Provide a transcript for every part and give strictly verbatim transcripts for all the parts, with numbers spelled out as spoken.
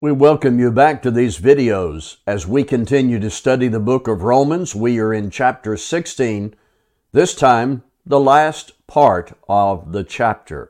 We welcome you back to these videos. As we continue to study the book of Romans, we are in chapter sixteen, this time the last part of the chapter,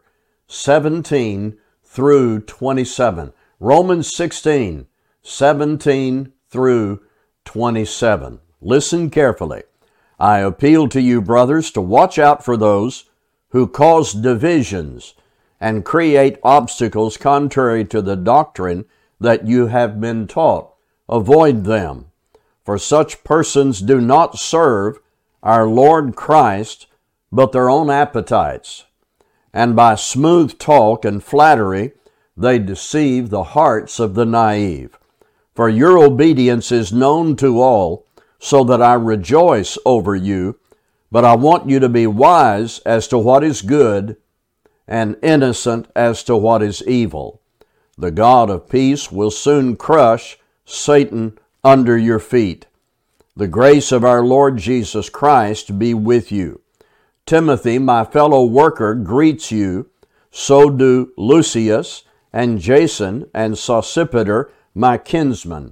seventeen through twenty-seven. Romans sixteen, seventeen through twenty-seven. Listen carefully. I appeal to you, brothers, to watch out for those who cause divisions and create obstacles contrary to the doctrine that you have been taught. Avoid them, for such persons do not serve our Lord Christ, but their own appetites. And by smooth talk and flattery, they deceive the hearts of the naive. For your obedience is known to all, so that I rejoice over you, but I want you to be wise as to what is good and innocent as to what is evil. The God of peace will soon crush Satan under your feet. The grace of our Lord Jesus Christ be with you. Timothy, my fellow worker, greets you. So do Lucius and Jason and Sosipater, my kinsman.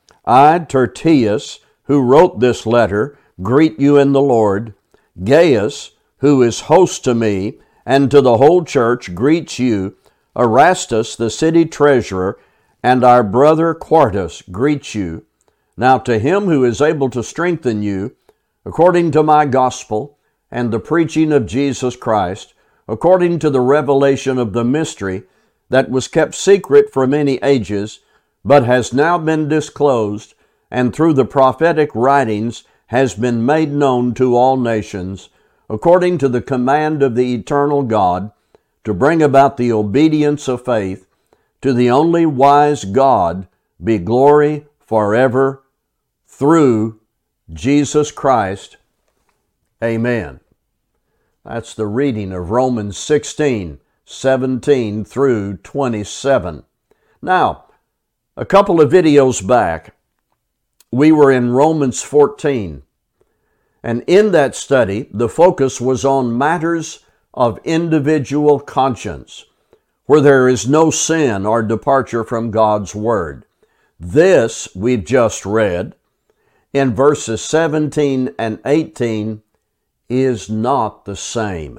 I, Tertius, who wrote this letter, greet you in the Lord. Gaius, who is host to me and to the whole church, greets you. Erastus, the city treasurer, and our brother Quartus greet you. Now to him who is able to strengthen you, according to my gospel and the preaching of Jesus Christ, according to the revelation of the mystery that was kept secret for many ages, but has now been disclosed, and through the prophetic writings has been made known to all nations, according to the command of the eternal God, to bring about the obedience of faith. To the only wise God be glory forever through Jesus Christ. Amen. That's the reading of Romans sixteen, seventeen through twenty-seven. Now, a couple of videos back, we were in Romans fourteen, and in that study, the focus was on matters of individual conscience, where there is no sin or departure from God's Word. This we've just read in verses seventeen and eighteen is not the same.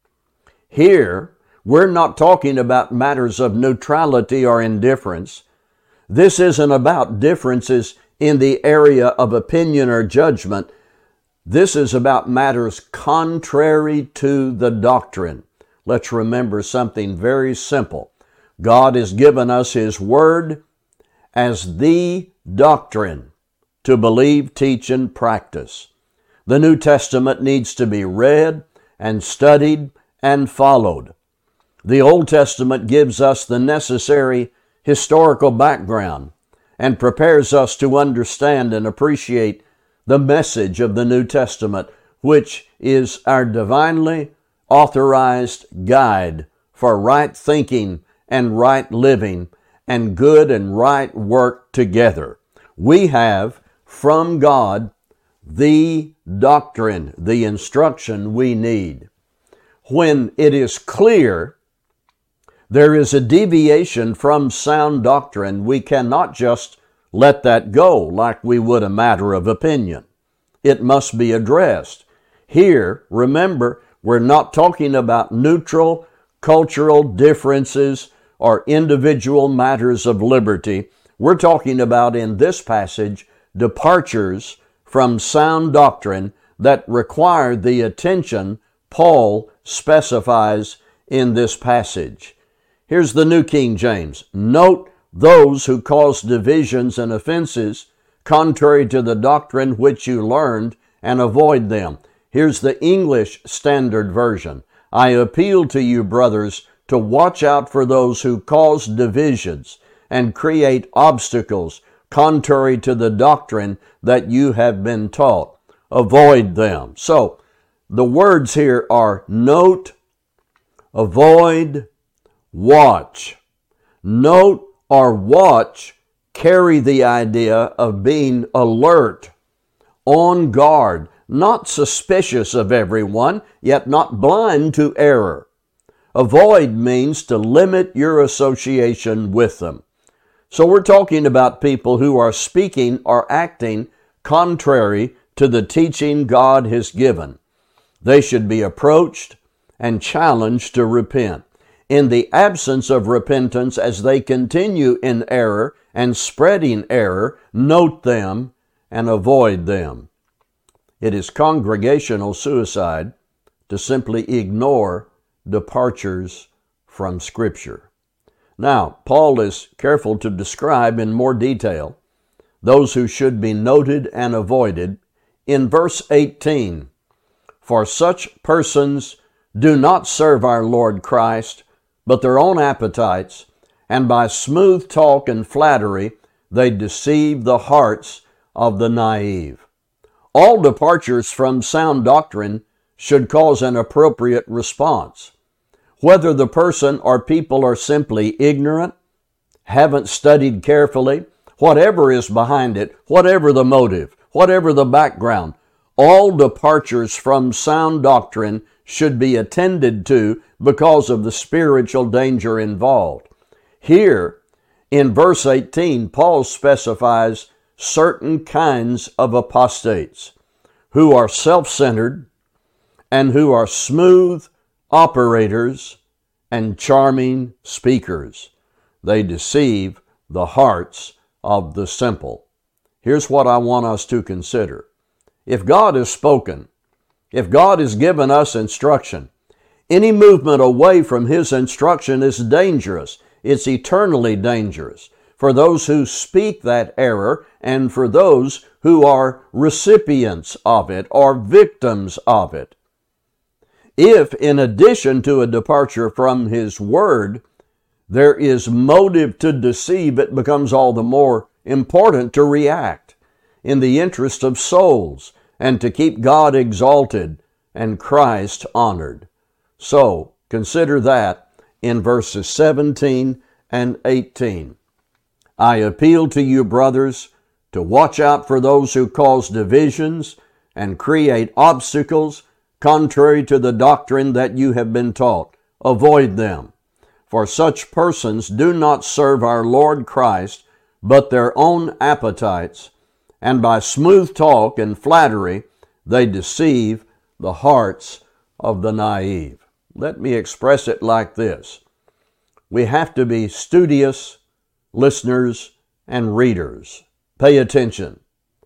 Here, we're not talking about matters of neutrality or indifference. This isn't about differences in the area of opinion or judgment. This is about matters contrary to the doctrine. Let's remember something very simple. God has given us His Word as the doctrine to believe, teach, and practice. The New Testament needs to be read and studied and followed. The Old Testament gives us the necessary historical background and prepares us to understand and appreciate the message of the New Testament, which is our divinely authorized guide for right thinking and right living and good and right work together. We have from God the doctrine, the instruction we need. When it is clear there is a deviation from sound doctrine, we cannot just let that go like we would a matter of opinion. It must be addressed. Here, remember, we're not talking about neutral cultural differences or individual matters of liberty. We're talking about, in this passage, departures from sound doctrine that require the attention Paul specifies in this passage. Here's the New King James. Note those who cause divisions and offenses contrary to the doctrine which you learned, and avoid them. Here's the English Standard Version. I appeal to you, brothers, to watch out for those who cause divisions and create obstacles contrary to the doctrine that you have been taught. Avoid them. So, the words here are note, avoid, watch. Note or watch carry the idea of being alert, on guard, not suspicious of everyone, yet not blind to error. Avoid means to limit your association with them. So we're talking about people who are speaking or acting contrary to the teaching God has given. They should be approached and challenged to repent. In the absence of repentance, as they continue in error and spreading error, note them and avoid them. It is congregational suicide to simply ignore departures from Scripture. Now, Paul is careful to describe in more detail those who should be noted and avoided in verse eighteen. For such persons do not serve our Lord Christ, but their own appetites, and by smooth talk and flattery they deceive the hearts of the naive. All departures from sound doctrine should cause an appropriate response. Whether the person or people are simply ignorant, haven't studied carefully, whatever is behind it, whatever the motive, whatever the background, all departures from sound doctrine should be attended to because of the spiritual danger involved. Here, in verse eighteen, Paul specifies certain kinds of apostates who are self-centered and who are smooth operators and charming speakers. They deceive the hearts of the simple. Here's what I want us to consider. If God has spoken, if God has given us instruction, any movement away from His instruction is dangerous. It's eternally dangerous for those who speak that error and for those who are recipients of it or victims of it. If, in addition to a departure from His Word, there is motive to deceive, it becomes all the more important to react in the interest of souls and to keep God exalted and Christ honored. So, consider that in verses seventeen and eighteen. I appeal to you, brothers, to watch out for those who cause divisions and create obstacles contrary to the doctrine that you have been taught. Avoid them, for such persons do not serve our Lord Christ, but their own appetites, and by smooth talk and flattery they deceive the hearts of the naive. Let me express it like this. We have to be studious listeners and readers. Pay attention.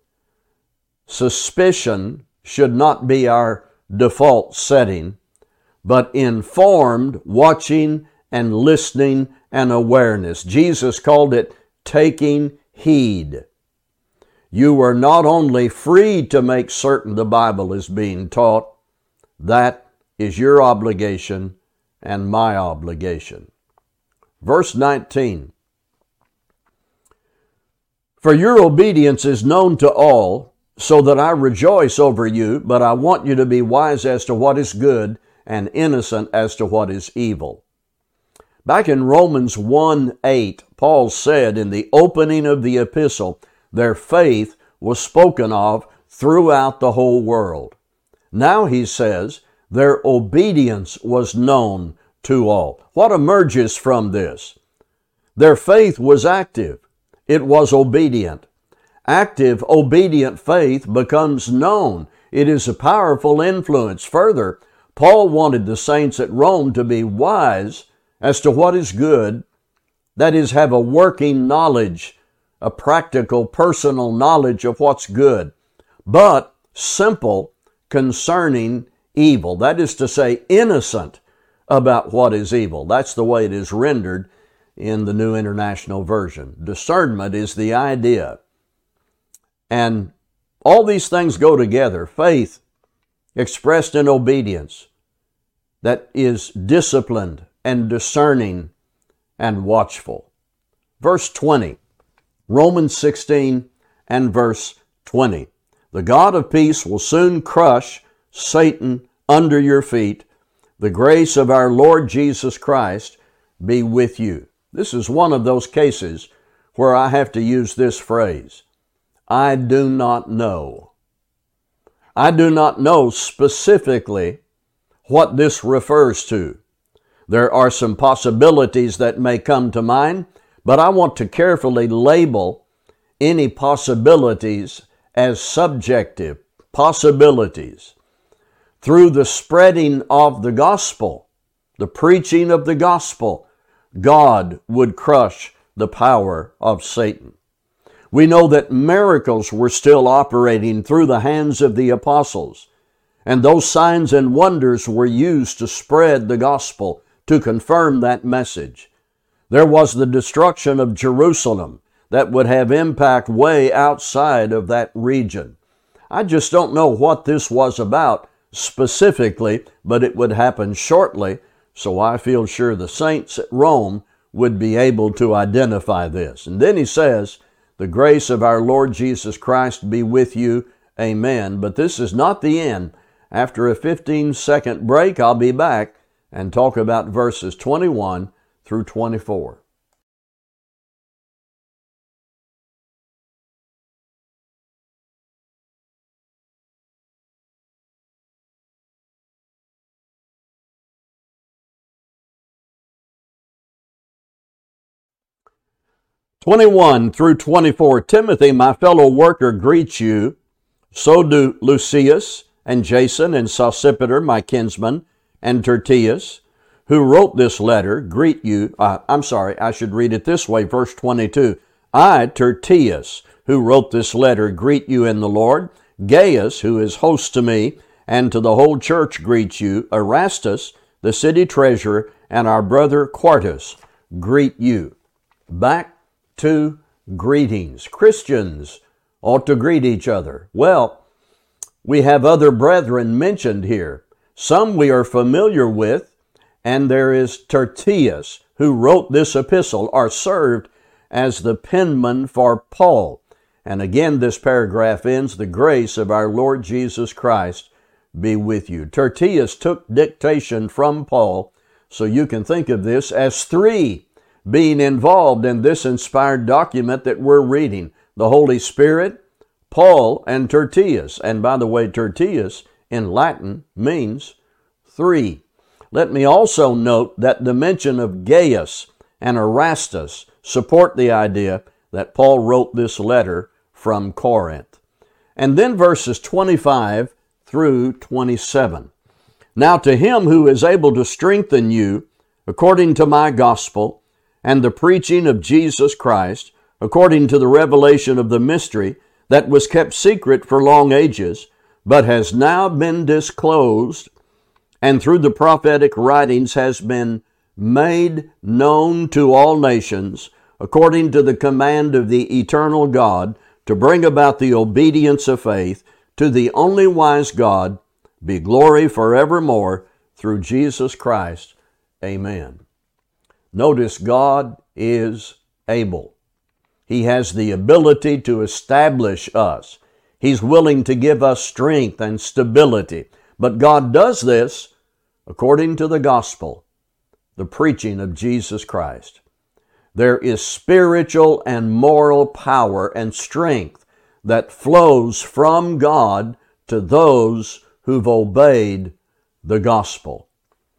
Suspicion should not be our default setting, but informed watching and listening and awareness. Jesus called it taking heed. You are not only free to make certain the Bible is being taught, that is your obligation and my obligation. Verse nineteen. For your obedience is known to all, so that I rejoice over you, but I want you to be wise as to what is good and innocent as to what is evil. Back in Romans one eight, Paul said in the opening of the epistle, their faith was spoken of throughout the whole world. Now he says, their obedience was known to all. What emerges from this? Their faith was active. It was obedient. Active, obedient faith becomes known. It is a powerful influence. Further, Paul wanted the saints at Rome to be wise as to what is good, that is, have a working knowledge, a practical, personal knowledge of what's good, but simple concerning evil. That is to say, innocent about what is evil. That's the way it is rendered in the New International Version. Discernment is the idea. And all these things go together. Faith expressed in obedience that is disciplined and discerning and watchful. Verse twenty, Romans sixteen and verse twenty. The God of peace will soon crush Satan under your feet. The grace of our Lord Jesus Christ be with you. This is one of those cases where I have to use this phrase. I do not know. I do not know specifically what this refers to. There are some possibilities that may come to mind, But I want to carefully label any possibilities as subjective possibilities. Through the spreading of the gospel, the preaching of the gospel, God would crush the power of Satan. We know that miracles were still operating through the hands of the apostles, and those signs and wonders were used to spread the gospel, to confirm that message. There was the destruction of Jerusalem that would have impact way outside of that region. I just don't know what this was about specifically, but it would happen shortly, so I feel sure the saints at Rome would be able to identify this. And then he says, "The grace of our Lord Jesus Christ be with you. Amen." But this is not the end. After a fifteen second break, I'll be back and talk about verses twenty-one through twenty-four. twenty-one through twenty-four. Timothy, my fellow worker, greets you. So do Lucius and Jason and Sosipater, my kinsman, and Tertius, who wrote this letter, greet you. Uh, I'm sorry, I should read it this way, verse twenty-two. I, Tertius, who wrote this letter, greet you in the Lord. Gaius, who is host to me and to the whole church, greets you. Erastus, the city treasurer, and our brother Quartus greet you. Back to greetings. Christians ought to greet each other. Well, we have other brethren mentioned here. Some we are familiar with, and there is Tertius, who wrote this epistle, or served as the penman for Paul. And again, this paragraph ends, "The grace of our Lord Jesus Christ be with you." Tertius took dictation from Paul, so you can think of this as three being involved in this inspired document that we're reading. The Holy Spirit, Paul, and Tertius. And by the way, Tertius in Latin means three. Let me also note that the mention of Gaius and Erastus support the idea that Paul wrote this letter from Corinth. And then verses twenty-five through twenty-seven. "Now to him who is able to strengthen you according to my gospel and the preaching of Jesus Christ, according to the revelation of the mystery that was kept secret for long ages, but has now been disclosed, and through the prophetic writings has been made known to all nations, according to the command of the eternal God, to bring about the obedience of faith, to the only wise God, be glory forevermore, through Jesus Christ. Amen." Notice, God is able. He has the ability to establish us. He's willing to give us strength and stability. But God does this according to the gospel, the preaching of Jesus Christ. There is spiritual and moral power and strength that flows from God to those who've obeyed the gospel.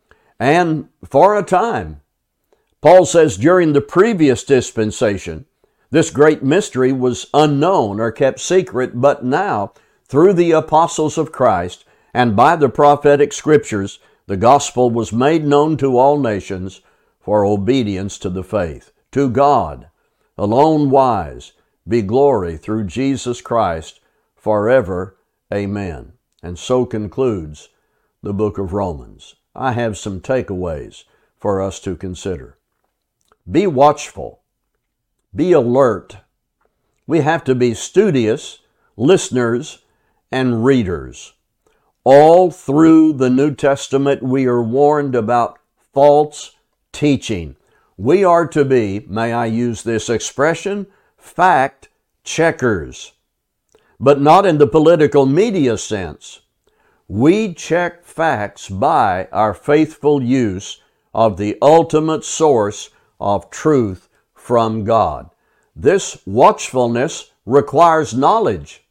And for a time, Paul says during the previous dispensation, this great mystery was unknown or kept secret, but now, through the apostles of Christ and by the prophetic scriptures, the gospel was made known to all nations for obedience to the faith. To God, alone wise, be glory through Jesus Christ forever. Amen. And so concludes the book of Romans. I have some takeaways for us to consider. Be watchful. Be alert. We have to be studious listeners and readers. All through the New Testament, we are warned about false teaching. We are to be, may I use this expression, fact checkers, but not in the political media sense. We check facts by our faithful use of the ultimate source of truth from God. This watchfulness requires knowledge.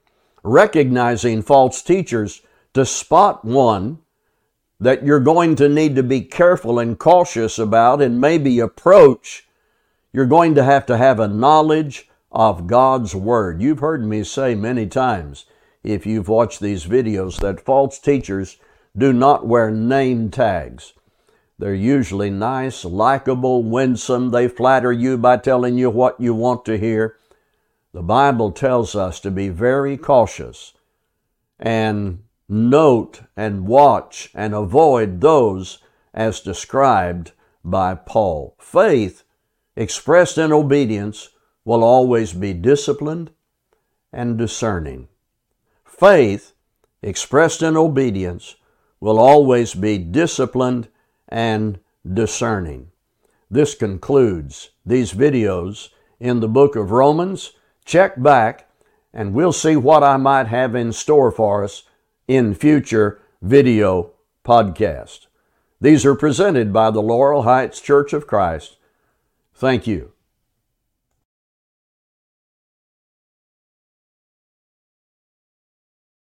Recognizing false teachers, to spot one that you're going to need to be careful and cautious about and maybe approach, You're going to have to have a knowledge of God's Word. You've heard me say many times, if you've watched these videos, that false teachers do not wear name tags. They're usually nice, likable, winsome. They flatter you by telling you what you want to hear. The Bible tells us to be very cautious and note and watch and avoid those as described by Paul. Faith expressed in obedience will always be disciplined and discerning. Faith expressed in obedience will always be disciplined and discerning. This concludes these videos in the book of Romans. Check back and we'll see what I might have in store for us in future video podcasts. These are presented by the Laurel Heights Church of Christ. Thank you